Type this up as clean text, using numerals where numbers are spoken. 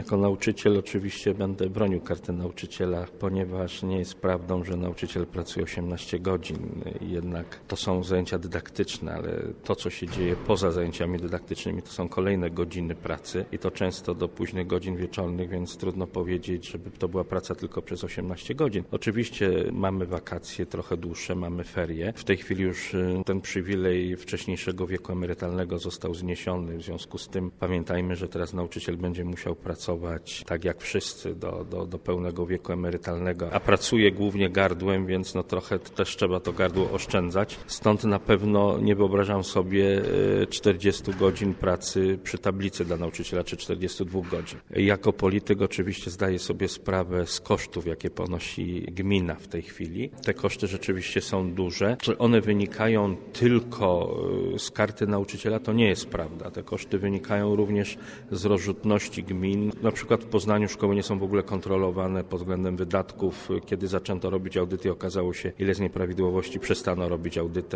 Jako nauczyciel oczywiście będę bronił karty nauczyciela, ponieważ nie jest prawdą, że nauczyciel pracuje 18 godzin. Jednak to są zajęcia dydaktyczne, ale to, co się dzieje poza zajęciami dydaktycznymi, to są kolejne godziny pracy i to często do późnych godzin wieczornych, więc trudno powiedzieć, żeby to była praca tylko przez 18 godzin. Oczywiście mamy wakacje trochę dłuższe, mamy ferie. W tej chwili już ten przywilej wcześniejszego wieku emerytalnego został zniesiony. W związku z tym pamiętajmy, że teraz nauczyciel będzie musiał pracować tak jak wszyscy do pełnego wieku emerytalnego, a pracuje głównie gardłem, więc trochę też trzeba to gardło oszczędzać. Stąd na pewno nie wyobrażam sobie 40 godzin pracy przy tablicy dla nauczyciela, czy 42 godzin. Jako polityk oczywiście zdaję sobie sprawę z kosztów, jakie ponosi gmina w tej chwili. Te koszty rzeczywiście są duże. Czy one wynikają tylko z karty nauczyciela? To nie jest prawda. Te koszty wynikają również z rozrzutności gmin. Na przykład w Poznaniu szkoły nie są w ogóle kontrolowane pod względem wydatków. Kiedy zaczęto robić audyty, okazało się, ile z nieprawidłowości przestano robić audyty,